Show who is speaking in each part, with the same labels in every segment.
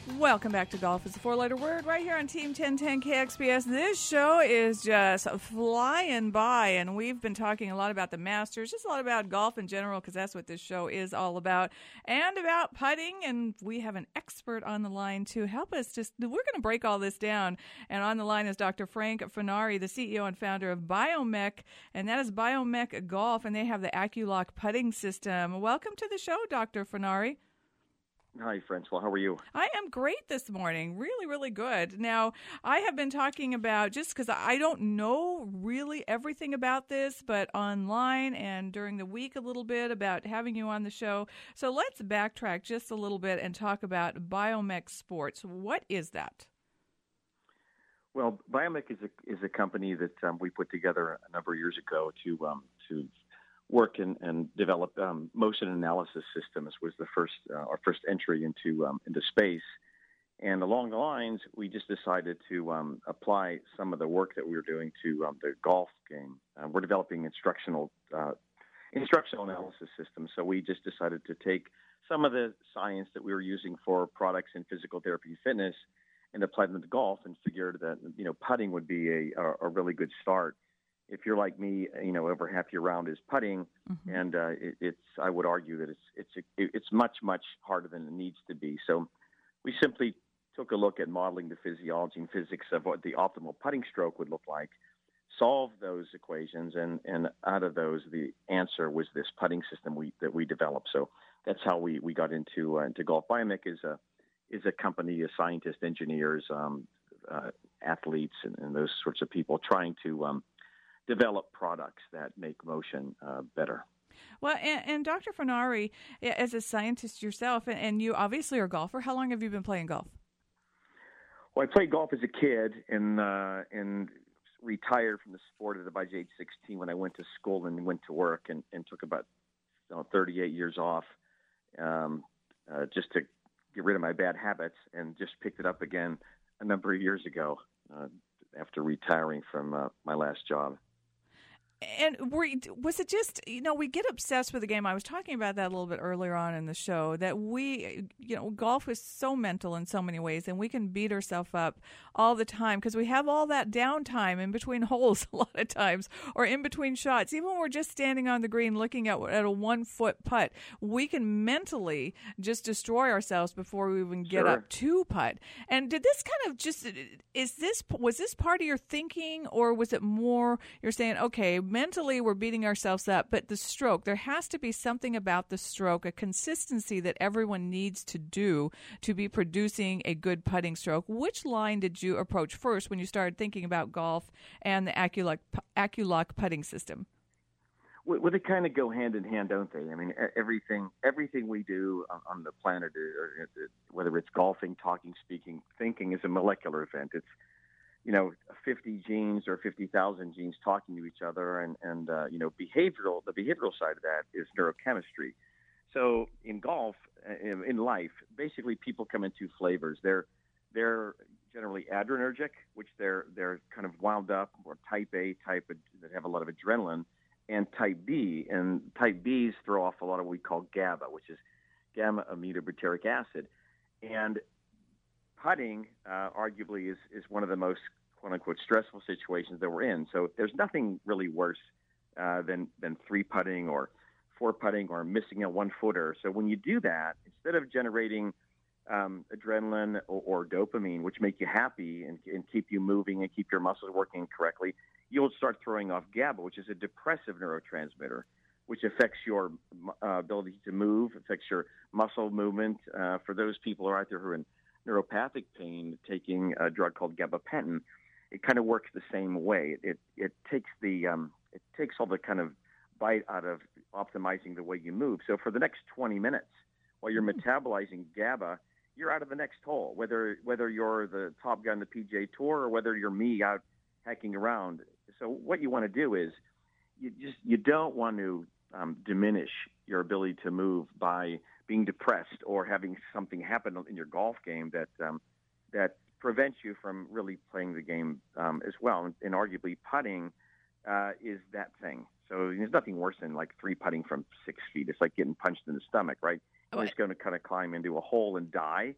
Speaker 1: Welcome back to Golf is a Four-Letter Word right here on Team 1010 KXPS. This show is just flying by, and we've been talking a lot about the Masters, just a lot about golf in general, because that's what this show is all about, and about putting, and we have an expert on the line to help us. We're going to break all this down, and on the line is Dr. Frank Fornari, the CEO and founder of Biomech, and that is Biomech Golf, and they have the AccuLock putting system. Welcome to the show, Dr. Fornari.
Speaker 2: Hi, Francois. How are you?
Speaker 1: I am great this morning. Really, really good. Now, I have been talking about, just because I don't know really everything about this, but online and during the week a little bit about having you on the show. So let's backtrack just a little bit and talk about Biomech Sports. What is that?
Speaker 2: Well, Biomech is a company that we put together a number of years ago to work and develop motion analysis systems. Was the first our first entry into space, and along the lines, we just decided to apply some of the work that we were doing to the golf game. We're developing instructional analysis systems, so we just decided to take some of the science that we were using for products in physical therapy and fitness and apply them to golf, and figured that putting would be a really good start. If you're like me, over half your round is putting, and I would argue that it's much harder than it needs to be. So we simply took a look at modeling the physiology and physics of what the optimal putting stroke would look like, solved those equations, and out of those, the answer was this putting system that we developed. So that's how we got into golf. Biomech is a company of scientists, engineers, athletes, and those sorts of people trying to develop products that make motion better.
Speaker 1: Well, and Dr. Fornari, as a scientist yourself, and you obviously are a golfer, how long have you been playing golf?
Speaker 2: Well, I played golf as a kid and retired from the sport at about age 16 when I went to school and went to work and took about 38 years off just to get rid of my bad habits, and just picked it up again a number of years ago after retiring from my last job.
Speaker 1: And was it just, we get obsessed with the game. I was talking about that a little bit earlier on in the show, that golf is so mental in so many ways, and we can beat ourselves up all the time because we have all that downtime in between holes a lot of times, or in between shots. Even when we're just standing on the green looking at a 1 foot putt, we can mentally just destroy ourselves before we even get up to putt. And did this kind of was this part of your thinking, or was it more you're saying, okay, mentally we're beating ourselves up, but the stroke, there has to be something about the stroke, a consistency that everyone needs to do to be producing a good putting stroke. Which line did you approach first when you started thinking about golf and the AccuLock putting system?
Speaker 2: Well, they kind of go hand in hand, don't they? I mean, everything we do on the planet, or whether it's golfing, talking, speaking, thinking, is a molecular event. It's 50 genes or 50,000 genes talking to each other, and the behavioral side of that is neurochemistry. So in golf, in life, basically people come in two flavors. They're generally adrenergic, which they're kind of wound up, or type A, that have a lot of adrenaline, and type B. And type Bs throw off a lot of what we call GABA, which is gamma aminobutyric acid. And putting, arguably, is one of the most quote-unquote stressful situations that we're in. So there's nothing really worse than 3-putting or 4-putting or missing a 1-footer. So when you do that, instead of generating adrenaline or dopamine, which make you happy and keep you moving and keep your muscles working correctly, you'll start throwing off GABA, which is a depressive neurotransmitter, which affects your ability to move, affects your muscle movement. For those people who are out there who are in neuropathic pain, taking a drug called gabapentin, it kind of works the same way. It takes all the kind of bite out of optimizing the way you move. So for the next 20 minutes, while you're metabolizing GABA, you're out of the next hole. Whether you're the top guy on the PGA Tour or whether you're me out hacking around. So what you want to do is you don't want to diminish your ability to move by being depressed or having something happen in your golf game that prevents you from really playing the game as well. And arguably putting is that thing. So there's nothing worse than like 3-putting from 6 feet. It's like getting punched in the stomach, right? You're just going to kind of climb into a hole and die.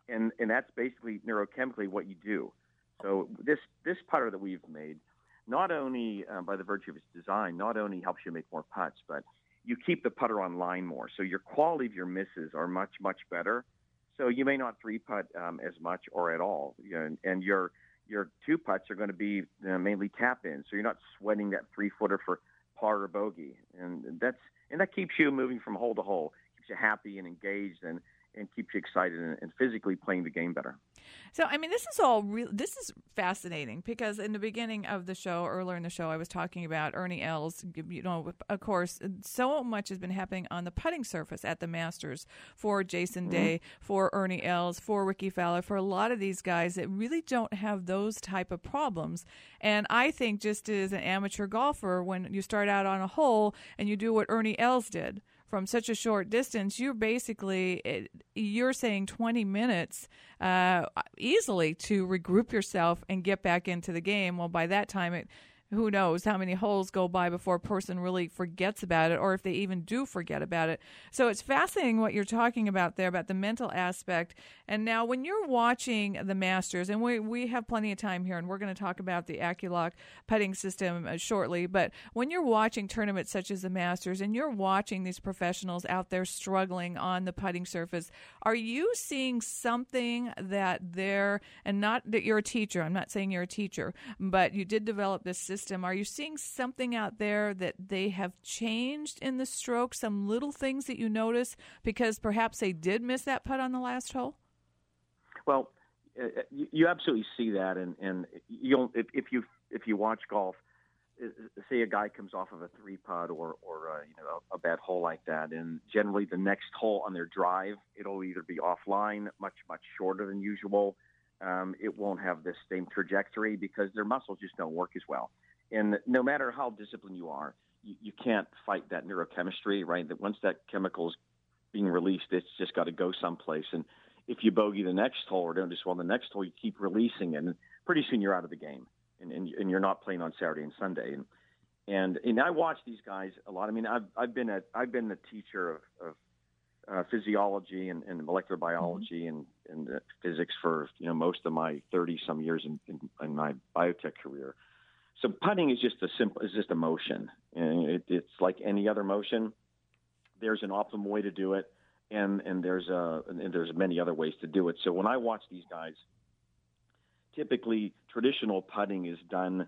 Speaker 2: and that's basically neurochemically what you do. So this putter that we've made, not only by the virtue of its design, not only helps you make more putts, but you keep the putter on line more. So your quality of your misses are much, much better. So you may not three putt as much or at all, and your two putts are going to be mainly tap in. So you're not sweating that 3-footer for par or bogey, and that keeps you moving from hole to hole, keeps you happy and engaged, and keeps you excited and physically playing the game better.
Speaker 1: So, I mean, this is fascinating because in the beginning of the show, earlier in the show, I was talking about Ernie Els. Of course, so much has been happening on the putting surface at the Masters for Jason Day, for Ernie Els, for Ricky Fowler, for a lot of these guys that really don't have those type of problems. And I think just as an amateur golfer, when you start out on a hole and you do what Ernie Els did, from such a short distance, you're saying 20 minutes easily to regroup yourself and get back into the game. Well, by that time, who knows how many holes go by before a person really forgets about it, or if they even do forget about it. So it's fascinating what you're talking about there, about the mental aspect. And now when you're watching the Masters, and we have plenty of time here, and we're going to talk about the AccuLock putting system shortly, but when you're watching tournaments such as the Masters, and you're watching these professionals out there struggling on the putting surface, are you seeing something that and not that you're a teacher, I'm not saying you're a teacher, but you did develop this system. Are you seeing something out there that they have changed in the stroke, some little things that you notice because perhaps they did miss that putt on the last hole?
Speaker 2: Well, you absolutely see that, and if you watch golf, say a guy comes off of a 3-putt or a bad hole like that, and generally the next hole on their drive, it'll either be offline, much shorter than usual. It won't have the same trajectory because their muscles just don't work as well. And no matter how disciplined you are, you can't fight that neurochemistry, right? That once that chemical is being released, it's just got to go someplace. And if you bogey the next hole or don't do well the next hole, you keep releasing it, and pretty soon you're out of the game, and you're not playing on Saturday and Sunday. And I watch these guys a lot. I mean, I've been the teacher of physiology and molecular biology and physics for most of my 30-some years in my biotech career. So putting is just a motion, and it's like any other motion. There's an optimal way to do it, and there's many other ways to do it. So when I watch these guys, typically traditional putting is done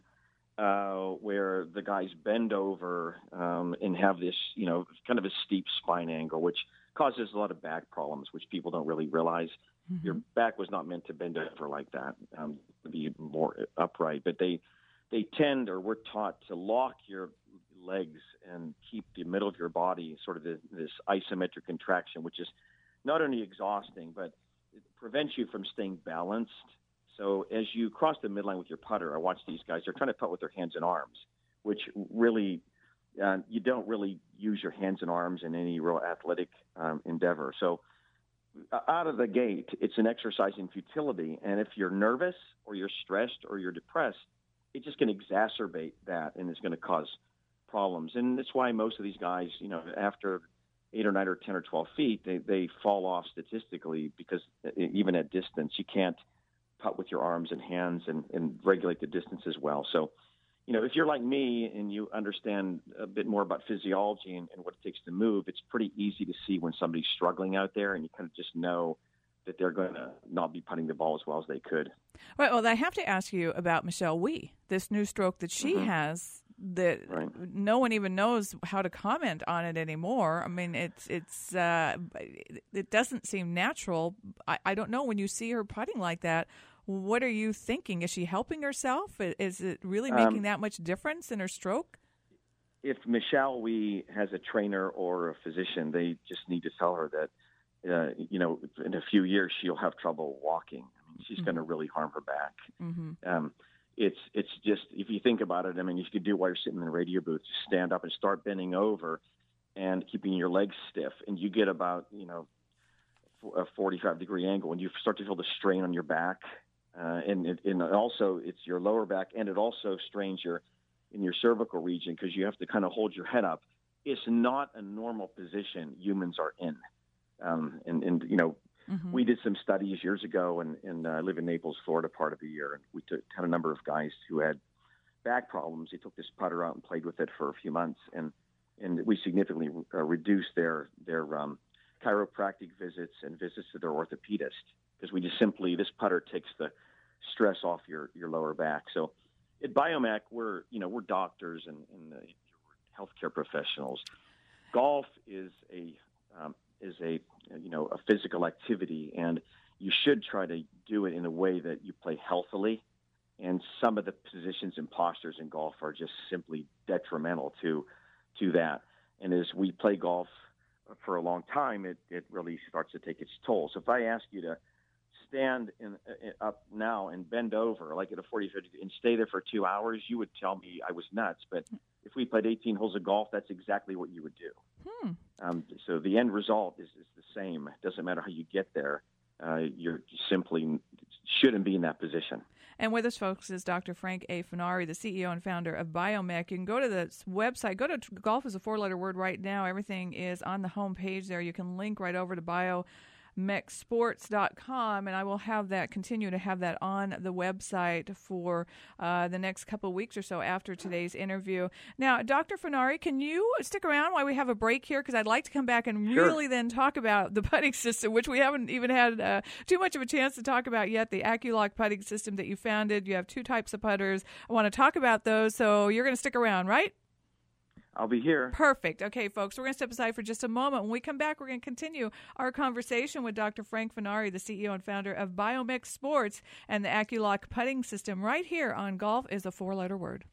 Speaker 2: where the guys bend over and have this kind of a steep spine angle, which causes a lot of back problems, which people don't really realize. Mm-hmm. Your back was not meant to bend over like that, to be more upright. But they tend, or we're taught, to lock your legs and keep the middle of your body sort of this isometric contraction, which is not only exhausting, but it prevents you from staying balanced. So as you cross the midline with your putter, I watch these guys, they're trying to putt with their hands and arms, which really you don't really use your hands and arms in any real athletic endeavor. So out of the gate, it's an exercise in futility. And if you're nervous or you're stressed or you're depressed, it's just going to exacerbate that, and it's going to cause problems. And that's why most of these guys, after 8 or 9 or 10 or 12 feet, they fall off statistically, because even at distance, you can't putt with your arms and hands and regulate the distance as well. So, if you're like me and you understand a bit more about physiology and what it takes to move, it's pretty easy to see when somebody's struggling out there, and you kind of just know that they're going to not be putting the ball as well as they could.
Speaker 1: Right. Well, I have to ask you about Michelle Wie, this new stroke that she has that no one even knows how to comment on it anymore. I mean, it doesn't seem natural. I don't know, when you see her putting like that, what are you thinking? Is she helping herself? Is it really making that much difference in her stroke?
Speaker 2: If Michelle Wie has a trainer or a physician, they just need to tell her that, in a few years she'll have trouble walking. I mean, she's going to really harm her back. Mm-hmm. It's just, if you think about it, I mean, you could do while you're sitting in the radio booth, just stand up and start bending over and keeping your legs stiff, and you get about a 45-degree angle, and you start to feel the strain on your back. And also it's your lower back, and it also strains in your cervical region, because you have to kind of hold your head up. It's not a normal position humans are in. And We did some studies years ago, and I live in Naples, Florida, part of the year, and we had a number of guys who had back problems. They took this putter out and played with it for a few months, and we significantly reduced their chiropractic visits and visits to their orthopedist, because we just simply, this putter takes the stress off your lower back. So at Biomech, we're doctors and healthcare professionals. Golf is a physical activity, and you should try to do it in a way that you play healthily. And some of the positions and postures in golf are just simply detrimental to that. And as we play golf for a long time, it really starts to take its toll. So if I ask you to stand up now and bend over like at a 45 degree and stay there for 2 hours, you would tell me I was nuts. But if we played 18 holes of golf, that's exactly what you would do. So the end result is the same. It doesn't matter how you get there. You simply shouldn't be in that position.
Speaker 1: And with us, folks, is Dr. Frank A. Funari, the CEO and founder of Biomech. You can go to the website. Go to Golf is a 4-letter word right now. Everything is on the home page there. You can link right over to biomechsports.com, and I will have that, continue to have that on the website for the next couple of weeks or so after today's interview. Now, Dr. Funari, can you stick around while we have a break here? Because I'd like to come back and really then talk about the putting system, which we haven't even had too much of a chance to talk about yet, the AccuLock putting system that you founded. You have 2 types of putters. I want to talk about those, so you're going to stick around, right?
Speaker 2: I'll be here.
Speaker 1: Perfect. Okay, folks, we're going to step aside for just a moment. When we come back, we're going to continue our conversation with Dr. Frank Funari, the CEO and founder of Biomech Sports and the AccuLock putting system, right here on Golf is a 4-letter word.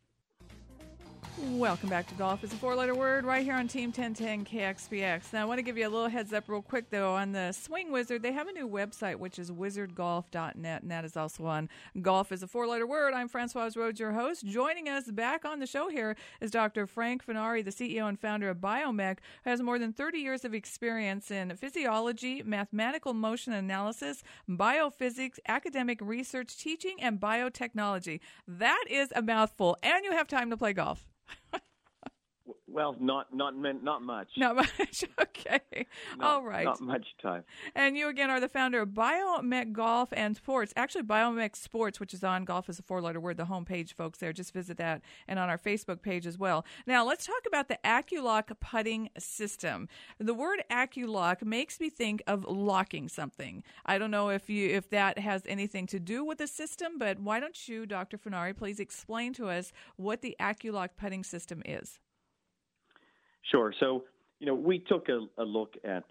Speaker 1: Welcome back to Golf is a 4-letter word right here on Team 1010 KXPX. Now, I want to give you a little heads up real quick, though. On the Swing Wizard, they have a new website, which is wizardgolf.net, and that is also on Golf is a 4-letter word. I'm Francoise Rhodes, your host. Joining us back on the show here is Dr. Frank Funari, the CEO and founder of Biomech, who has more than 30 years of experience in physiology, mathematical motion analysis, biophysics, academic research, teaching, and biotechnology. That is a mouthful, and you have time to play golf.
Speaker 2: Well, not much.
Speaker 1: Not much. Okay. All right.
Speaker 2: Not much time.
Speaker 1: And you, again, are the founder of Biomech Golf and Sports. Actually, Biomech Sports, which is on Golf is a 4-letter word, the homepage, folks, there. Just visit that, and on our Facebook page as well. Now, let's talk about the AccuLock putting system. The word AccuLock makes me think of locking something. I don't know if that has anything to do with the system, but why don't you, Dr. Funari, please explain to us what the AccuLock putting system is?
Speaker 2: Sure. So, we took a look at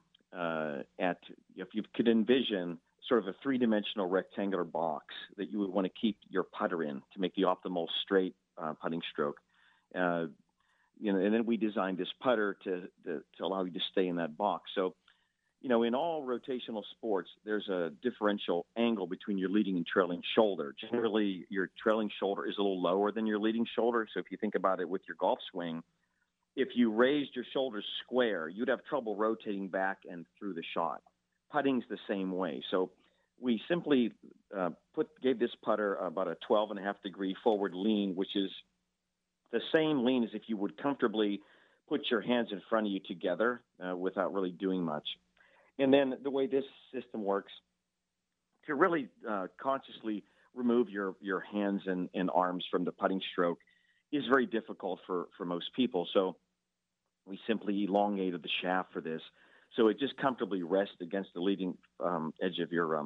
Speaker 2: if you could envision sort of a 3-dimensional rectangular box that you would want to keep your putter in to make the optimal straight putting stroke. And then we designed this putter to allow you to stay in that box. So, in all rotational sports, there's a differential angle between your leading and trailing shoulder. Generally, your trailing shoulder is a little lower than your leading shoulder. So if you think about it with your golf swing, if you raised your shoulders square, you'd have trouble rotating back and through the shot. Putting's the same way. So we simply gave this putter about a 12.5-degree forward lean, which is the same lean as if you would comfortably put your hands in front of you together without really doing much. And then the way this system works, to really consciously remove your hands and arms from the putting stroke is very difficult for most people. So we simply elongated the shaft for this, so it just comfortably rests against the leading edge of your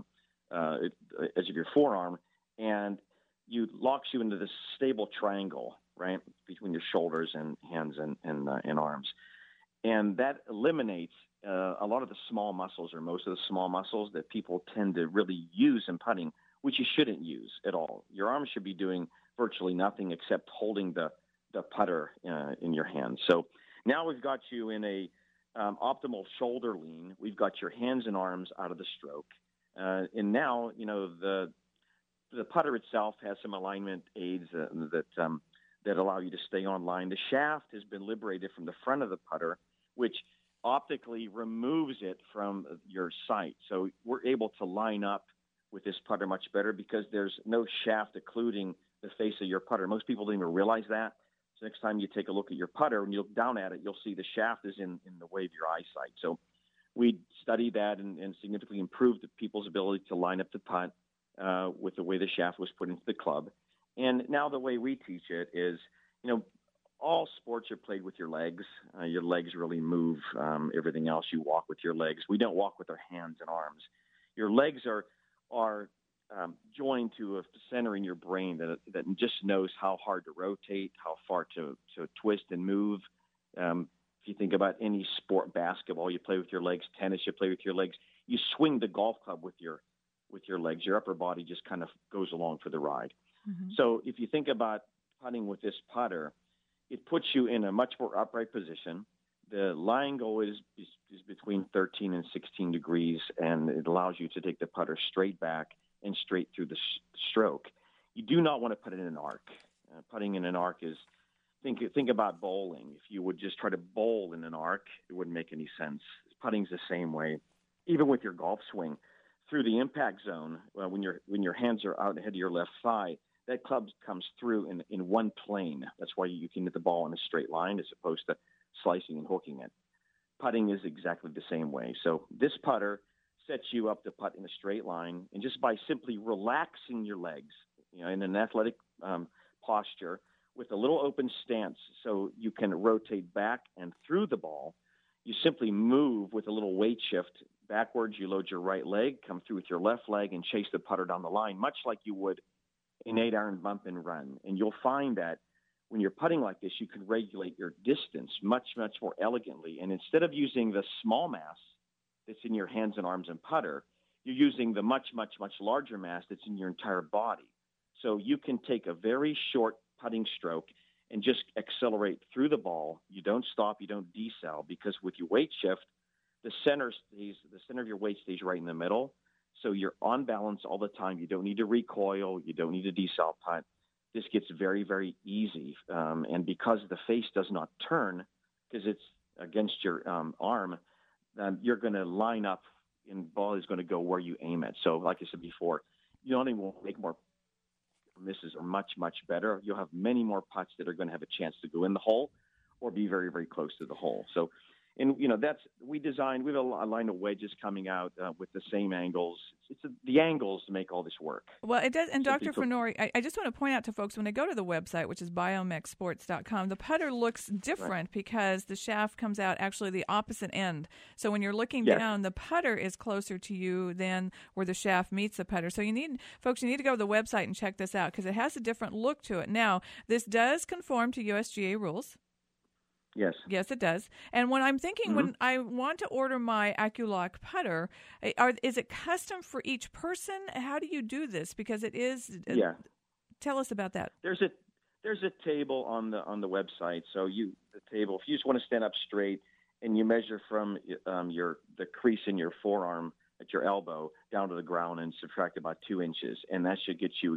Speaker 2: forearm, and locks you into this stable triangle, right, between your shoulders and hands and arms, and that eliminates a lot of the small muscles, or most of the small muscles that people tend to really use in putting, which you shouldn't use at all. Your arms should be doing virtually nothing except holding the putter in your hand. So now we've got you in a optimal shoulder lean. We've got your hands and arms out of the stroke, and now the putter itself has some alignment aids that allow you to stay on line. The shaft has been liberated from the front of the putter, which optically removes it from your sight. So we're able to line up with this putter much better because there's no shaft occluding the face of your putter. Most people don't even realize that. So next time you take a look at your putter and you look down at it, you'll see the shaft is in the way of your eyesight. So we studied that and significantly improved people's ability to line up the putt with the way the shaft was put into the club. And now the way we teach it is, all sports are played with your legs. Your legs really move everything else. You walk with your legs. We don't walk with our hands and arms. Your legs are joined to a center in your brain that just knows how hard to rotate, how far to twist and move. If you think about any sport, basketball, you play with your legs. Tennis, you play with your legs. You swing the golf club with your legs. Your upper body just kind of goes along for the ride. Mm-hmm. So if you think about putting with this putter, it puts you in a much more upright position. The lie angle is between 13 and 16 degrees, and it allows you to take the putter straight back and straight through the stroke. You do not want to put it in an arc. Putting in an arc is, think about bowling. If you would just try to bowl in an arc, it wouldn't make any sense. Putting's the same way. Even with your golf swing, through the impact zone, when your hands are out ahead of your left thigh, that club comes through in one plane. That's why you can hit the ball in a straight line as opposed to slicing and hooking it. Putting is exactly the same way. So this putter sets you up to putt in a straight line, and just by simply relaxing your legs, in an athletic posture with a little open stance so you can rotate back and through the ball, you simply move with a little weight shift backwards. You load your right leg, come through with your left leg, and chase the putter down the line, much like you would an 8-iron bump and run. And you'll find that when you're putting like this, you can regulate your distance much, much more elegantly. And instead of using the small mass that's in your hands and arms and putter, you're using the much, much, much larger mass that's in your entire body. So you can take a very short putting stroke and just accelerate through the ball. You don't stop, you don't decel, because with your weight shift, the center of your weight stays right in the middle. So you're on balance all the time. You don't need to recoil. You don't need to decel putt. This gets very, very easy. And because the face does not turn, because it's against your arm, you're going to line up and the ball is going to go where you aim it. So like I said before, you only will make more misses are much, much better. You'll have many more putts that are going to have a chance to go in the hole or be very, very close to the hole. So, and we have a line of wedges coming out with the same angles. It's the angles to make all this work.
Speaker 1: Well, it does. And Dr. Fenori, I just want to point out to folks, when they go to the website, which is biomexsports.com, the putter looks different because the shaft comes out actually the opposite end. So when you're looking down, the putter is closer to you than where the shaft meets the putter. So you need to go to the website and check this out because it has a different look to it. Now, this does conform to USGA rules.
Speaker 2: Yes.
Speaker 1: Yes, it does. And when I'm thinking, when I want to order my AccuLock putter, is it custom for each person? How do you do this? Because it is. Tell us about that.
Speaker 2: There's a table on the website. So the table, if you just want to stand up straight and you measure from the crease in your forearm at your elbow down to the ground and subtract about 2 inches, and that should get you.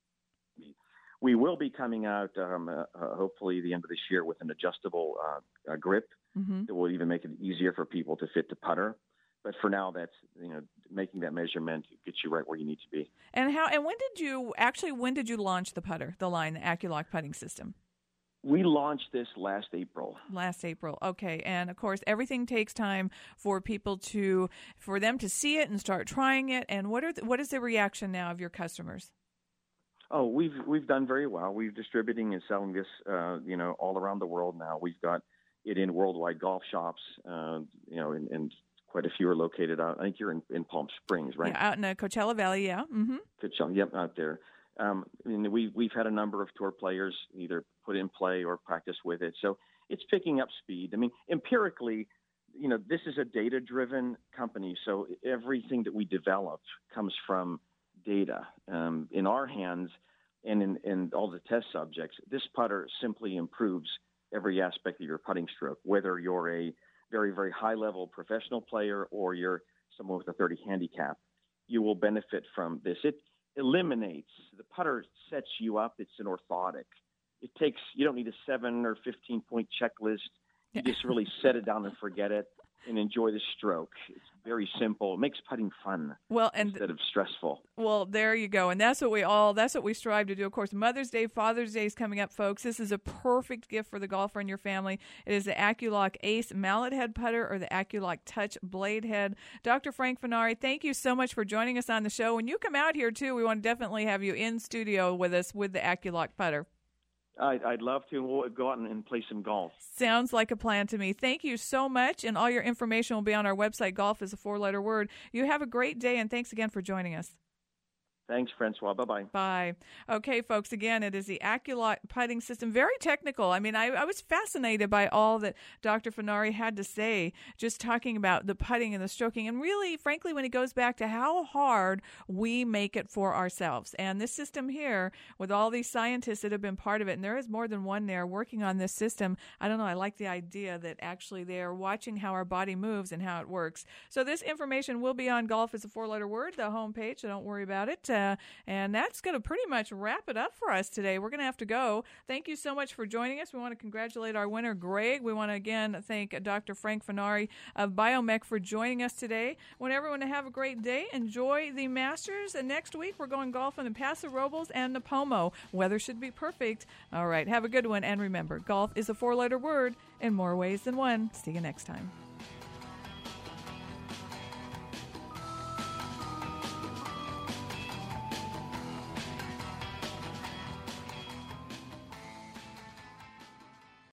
Speaker 2: We will be coming out, hopefully, the end of this year with an adjustable grip that will even make it easier for people to fit the putter. But for now, that's making that measurement gets you right where you need to be.
Speaker 1: And when did you launch the AccuLock putting system?
Speaker 2: We launched this last April.
Speaker 1: Last April, okay. And of course, everything takes time for them to see it and start trying it. And what is the reaction now of your customers?
Speaker 2: Oh, we've done very well. We're distributing and selling this, all around the world now. We've got it in worldwide golf shops, and quite a few are located out. I think you're in Palm Springs, right?
Speaker 1: Yeah, out in the Coachella Valley, yeah. Mm-hmm.
Speaker 2: Coachella, yep, out there. We've had a number of tour players either put in play or practice with it. So it's picking up speed. I mean, empirically, this is a data-driven company. So everything that we develop comes from data in our hands and in all the test subjects. This putter simply improves every aspect of your putting stroke, whether you're a very, very high-level professional player or you're someone with a 30 handicap. You will benefit from this. It eliminates, the putter sets you up. It's an orthotic. You don't need a 7 or 15-point checklist. You just really set it down and forget it and enjoy the stroke. It's very simple. It makes putting fun instead of stressful.
Speaker 1: Well, there you go. And that's what we strive to do. Of course, Mother's Day, Father's Day is coming up, folks. This is a perfect gift for the golfer in your family. It is the AccuLock Ace Mallet Head Putter or the AccuLock Touch Blade Head. Dr. Frank Fenari, thank you so much for joining us on the show. When you come out here, too, we want to definitely have you in studio with us with the AccuLock Putter.
Speaker 2: I'd love to. We'll go out and play some golf.
Speaker 1: Sounds like a plan to me. Thank you so much, and all your information will be on our website. Golf is a 4-letter word. You have a great day, and thanks again for joining us.
Speaker 2: Thanks, Francois. Bye-bye.
Speaker 1: Bye. Okay, folks, again, it is the AccuLock putting system. Very technical. I mean, I was fascinated by all that Dr. Fenari had to say, just talking about the putting and the stroking. And really, frankly, when it goes back to how hard we make it for ourselves. And this system here, with all these scientists that have been part of it, and there is more than one there working on this system, I don't know, I like the idea that actually they are watching how our body moves and how it works. So this information will be on Golf is a 4-letter word, the homepage, so don't worry about it. And that's going to pretty much wrap it up for us today. We're going to have to go. Thank you so much for joining us. We want to congratulate our winner, Greg. We want to again thank Dr. Frank Fenari of Biomech for joining us today. I want everyone to have a great day. Enjoy the Masters. And next week, we're going golfing in the Paso Robles and the Pomo. Weather should be perfect. All right. Have a good one. And remember, golf is a 4-letter word in more ways than one. See you next time.